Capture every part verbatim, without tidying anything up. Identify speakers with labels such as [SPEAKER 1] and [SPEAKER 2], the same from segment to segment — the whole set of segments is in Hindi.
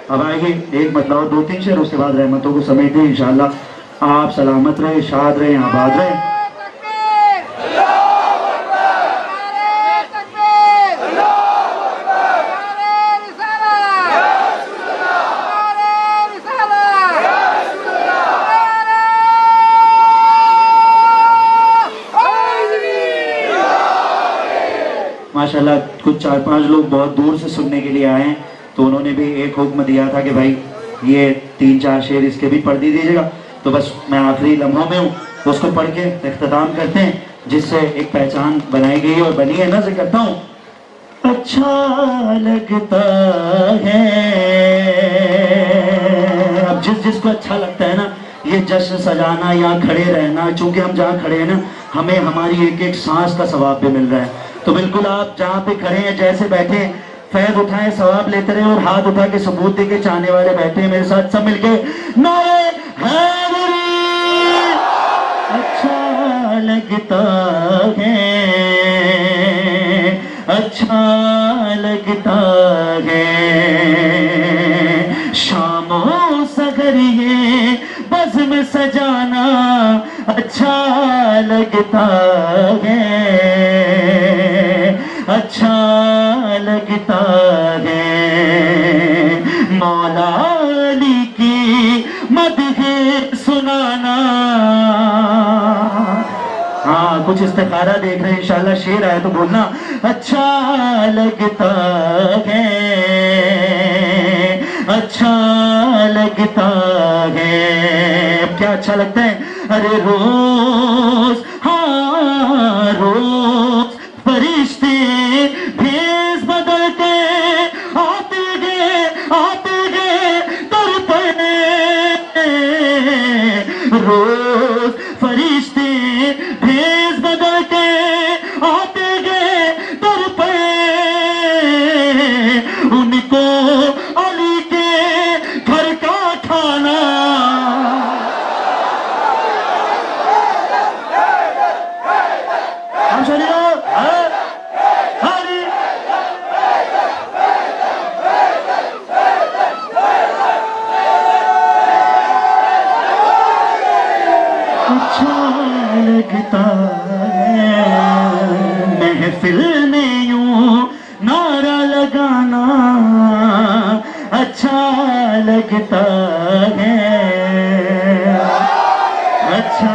[SPEAKER 1] अब आएगी एक मतलब दो तीन शेर, उसके बाद रहमतों को समेटे इंशाअल्लाह। आप सलामत रहे, शाद रहे, आबाद रहे। माशाल्लाह कुछ चार पांच लोग बहुत दूर से सुनने के लिए आए हैं, तो उन्होंने भी एक हुक्म दिया था कि भाई ये तीन चार शेर इसके भी पढ़ दीजिएगा। तो बस मैं आखिरी लम्हों में हूँ, उसको पढ़ के इख्तिताम करते हैं, जिससे एक पहचान बनाई गई और बनी है। नज़र करता हूँ। अच्छा लगता है, अब जिस जिसको अच्छा लगता है ना, ये जश्न सजाना या खड़े रहना, चूंकि हम जहाँ खड़े हैं ना, हमें हमारी एक एक सांस का सवाब भी मिल रहा है। तो बिल्कुल आप जहाँ पे खड़े हैं, जैसे बैठे, फैज उठाएं, सवाब लेते रहे, और हाथ उठा के सबूत दे के चाहने वाले बैठे हैं मेरे साथ सब मिलके नारे हैदरी। अच्छा लगता है, अच्छा लगता है, शामों सगरिए बज़्म सजाना अच्छा लगता है, अच्छा लगता है, मौला अली की मदह सुनाना। हाँ, कुछ इस्तिखारा देख रहे हैं, इंशाल्लाह शेर आए तो बोलना अच्छा लगता है, अच्छा लगता है। अब क्या अच्छा लगता है? अरे रोज, हाँ रोज फरिश्ते भेस बदलते आते गए, आते गए तर पड़े, रोज फरिश्ते भेस बदलते आते गए तर पड़े, उनको अली के घर का खाना। लगता है महफिल में यूं नारा लगाना, अच्छा लगता है, अच्छा।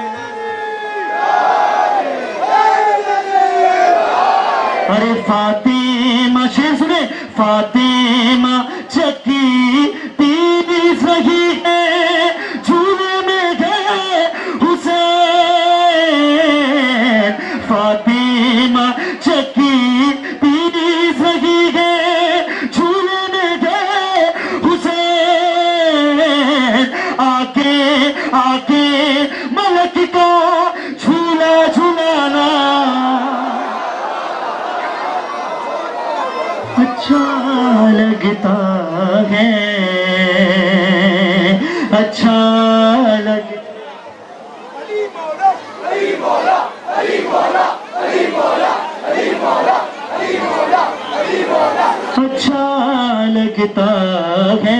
[SPEAKER 1] अरे फातिमा, शेर सुने, फातिमा चक्की पीस रही है, झूले में गए हुसैन, फातिमा चक्की पीस रही है, झूले में गए हुसैन, आके आके मलक का झूला झूलाना। अच्छा लगता है, अच्छा लग अली मौला, अली मौला, अली मौला, अली मौला, अली मौला, अली मौला, अली मौला। अच्छा लगता है,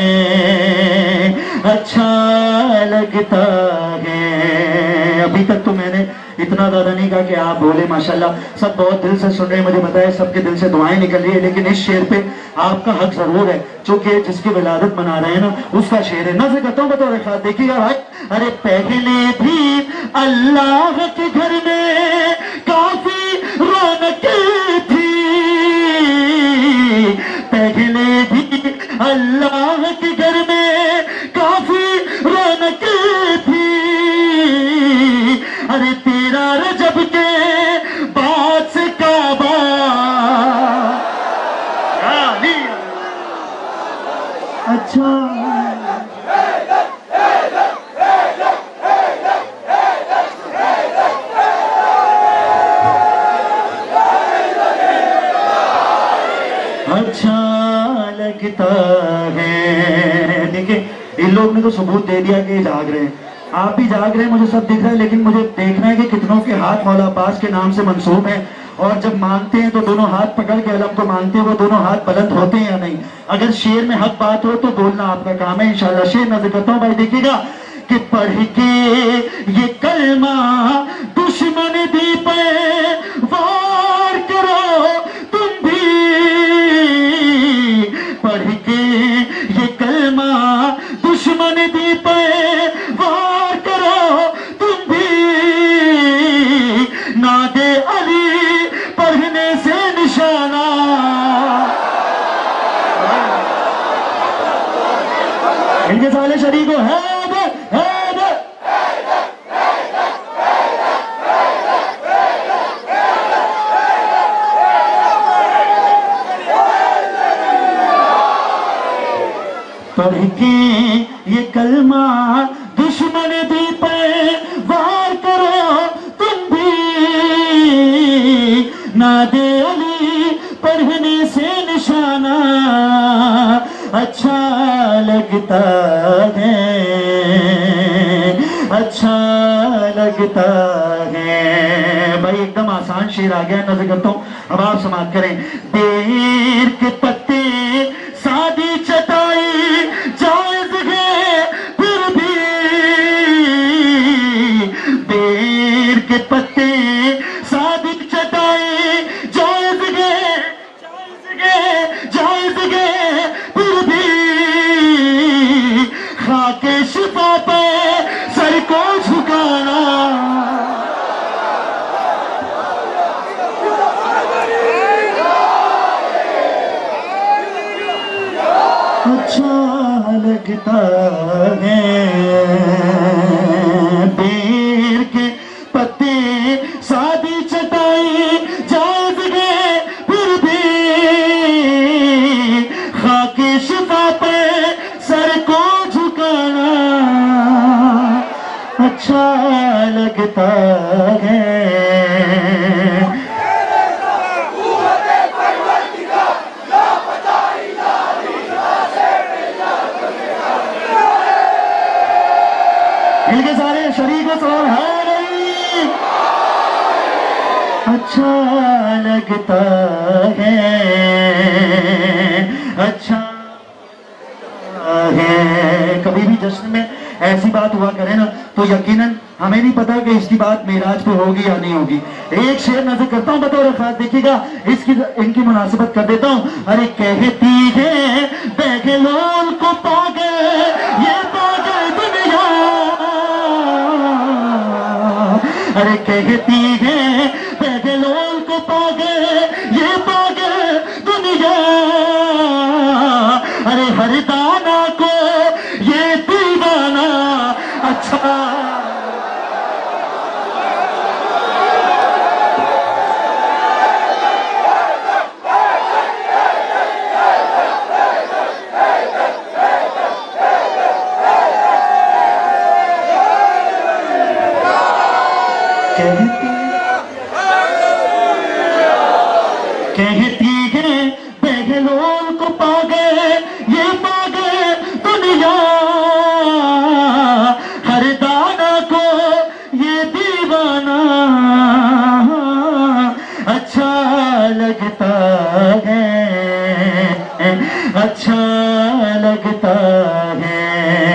[SPEAKER 1] अच्छा लगता है। अभी तक तो मैंने इतना ज्यादा नहीं कहा कि आप बोले, माशाल्लाह सब बहुत दिल से सुन रहे हैं, मुझे पता है सबके दिल से दुआएं निकल रही है, लेकिन इस शेर पे आपका हक जरूर है, क्योंकि जिसकी विलादत मना रहे हैं ना, उसका शेर है। नज़र करता हूँ, बतौर खास देखिएगा भाई। अरे पहले भी अल्लाह के घर में काफी रौनक थी, पहले भी अल्लाह के घर में काफी रौनक थी, अरे तेरा रजब के बाद से काबा। अच्छा अच्छा लगता है। देखिए इन लोग ने तो सबूत दे दिया कि जाग रहे हैं, आप भी जाग रहे हैं, मुझे सब दिख रहा है, लेकिन मुझे देखना है कि कितनों के हाथ मौला अब्बास के नाम से मंसूब हैं और जब मांगते हैं तो दोनों हाथ पकड़ के अलम को मांगते हैं, वो दोनों हाथ बुलंद होते हैं या नहीं। अगर शेर में हक बात हो तो बोलना आपका काम है इंशाल्लाह। शेर नजर करता हूँ भाई, देखिएगा कि पढ़ के ये कलमा दुश्मन दी पे वार करो तुम भी, पढ़ के ये कलमा दुश्मन दी पे वार करो तुम भी, नादे अली पढ़ने से निशाना। इनके साले शरीक को है पढ़ के ये कलमा दुश्मन दी पे वार करो तुम भी, नादे अली पढ़ने से निशाना अच्छा लगता है, अच्छा लगता है। भाई एकदम आसान शेर आ गया, नजर करता हूँ, अब आप समाप्त करें। बेर के पत्ते सादी चटाई जायज है फिर भी, बेर के पत्ते सादी चटाई जायज है, जायज है, जायज है फिर भी, खाके शिफा पे सर को झुकाना। अच्छा लगता है बेर के पत्ते सादी चटाई जायज गए फिर भी, खाके शिफा पे सर को झुकाना अच्छा लगता है। इनके सारे शरीक सवाल है नहीं, अच्छा लगता है, अच्छा है। कभी भी जश्न में ऐसी बात हुआ करे ना तो यकीनन हमें नहीं पता कि इसकी बात मेराज पे होगी या नहीं होगी। एक शेर नजर करता हूँ बतौर खास, देखिएगा इसकी इनकी मुनासिबत कर देता हूँ। अरे कहती है बेगलोल को पागल ये पागल दुनिया, अरे कहती है बेगलोल को पागल ये पागल दुनिया, अरे हर दाना को ये दीवाना अच्छा। कहती कहती है बेगलोल को पागल ये पागल दुनिया, हर दाना को ये दीवाना अच्छा लगता है, अच्छा लगता है।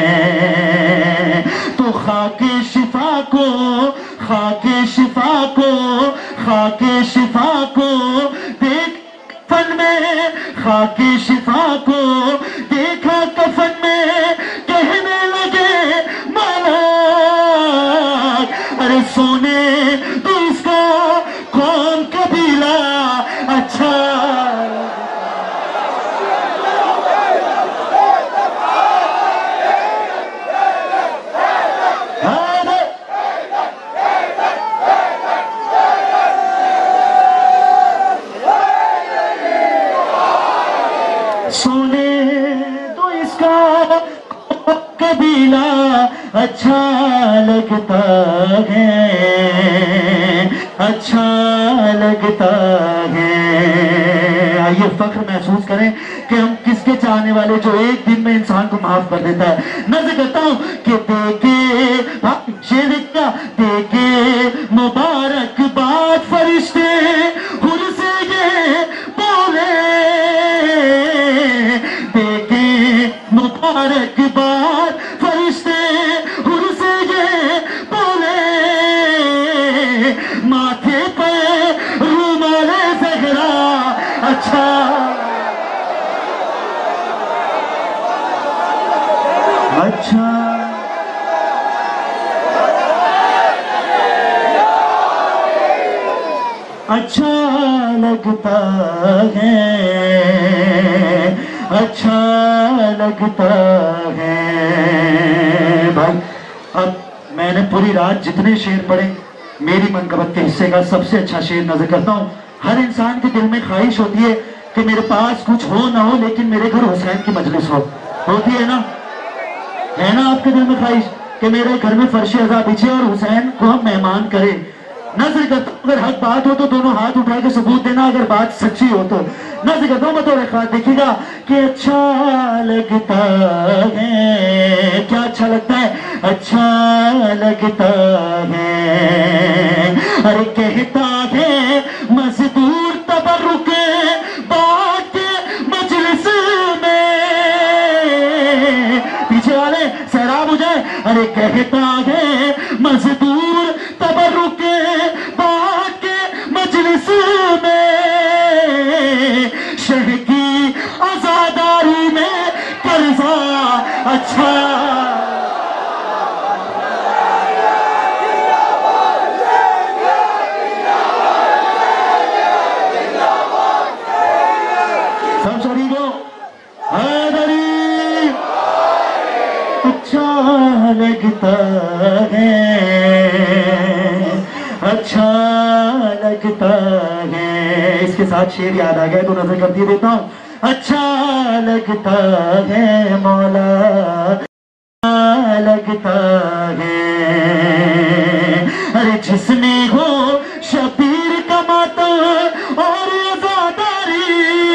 [SPEAKER 1] तो खाके शिफा को खाके शिफा को खाके शिफा को देख फन में, खाके शिफा को देखा कफन में कहने लगे माला, अरे सोने तो इसका कौन कबीला अच्छा। सोने तो इसका कबीला अच्छा लगता है, अच्छा लगता है। आइए फख्र महसूस करें कि हम किसके चाहने वाले जो एक दिन में इंसान को माफ कर देता है। नजर करता हूँ कि देखे शेर का देखे मुबारकबाद फरिश्ते मुबारकबाद फरिश्ते हुर से ये बोले, माथे पे रुमाले ज़हरा अच्छा अच्छा अच्छा लगता है, अच्छा लगता है भाई। अब मैंने पूरी रात जितने शेर पढ़े, मेरी मनकबत के हिस्से का सबसे अच्छा शेर नजर करता हूँ। हर इंसान के दिल में ख्वाहिश होती है कि मेरे पास कुछ हो ना हो लेकिन मेरे घर हुसैन की मजलिस हो, होती है ना, है ना आपके दिल में ख्वाहिश कि मेरे घर में फर्श अज़ा बिछे और हुसैन को हम मेहमान करे। नजर करता हूं अगर हक बात हो तो दोनों हाथ उठा के सबूत देना, अगर बात सच्ची हो तो। नजर करता हूं बतौर खास देखिएगा कि अच्छा लगता है, क्या अच्छा लगता है, अच्छा लगता है। अरे कहता है मजदूर तबर्रुक बात मजलिस में, पीछे वाले सैराब हो जाए। अरे कहता है मजदूर तबर्रुक बात मजलिस में, शह की आजादारी में कर्जा अच्छा सब शरीको हैदरी अच्छा लगता है, अच्छा लगता है। इसके साथ शेर याद आ गया तो नजर कर दिए देता हूं। अच्छा लगता है मौला, अच्छा लगता है। अरे जिसने हो शबीर कमाता और आजादारी,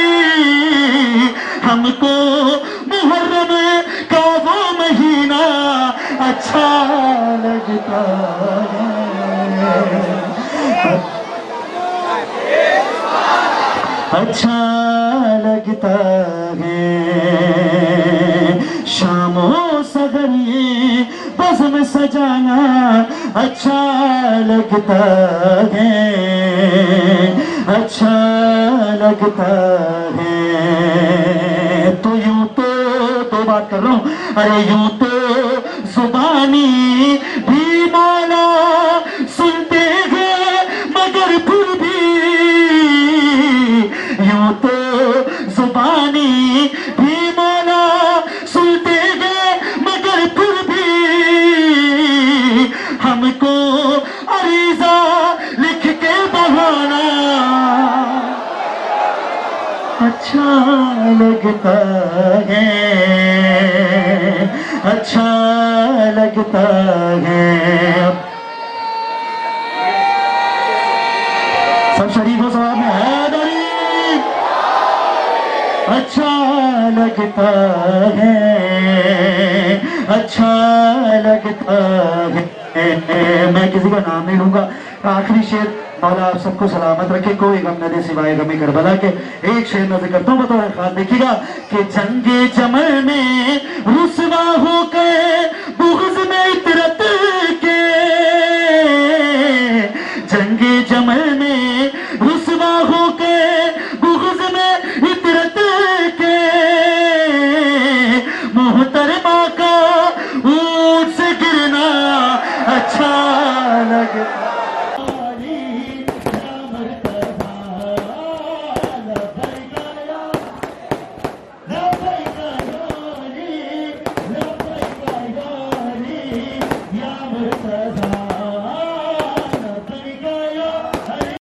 [SPEAKER 1] हमको मुहर्रम का वो महीना अच्छा लगता है, अच्छा लगता है। शामों सगरिए बज़्म सजाना अच्छा लगता है, अच्छा लगता है। तो यूं तो तो बात कर रहा हूं, अरे यूं तो जुबानी भी मौला सुनते हैं मगर फिर भी, यूं तो जुबानी भी मौला सुनते हैं मगर फिर भी, हमको अरीजा लिख के बहाना अच्छा लगता है, अच्छा लगता है। सब शरीफों सवाब में हैदरी अच्छा लगता है, अच्छा लगता है। मैं किसी का नाम नहीं लूंगा। आखिरी शेर, मौला आप सबको सलामत रखे, कोई गम न दे सिवाय गमे करबला के। एक शेर नजर करता हूँ बतौर खास देखिएगा कि जंगे जमल में रुसवा होकर बुग़्ज़ में इतरत के, जंगे जमल में रुसवा होकर बुग़्ज़ में इतरत के, मोहतरमा का ऊंट से गिरना अच्छा लगे।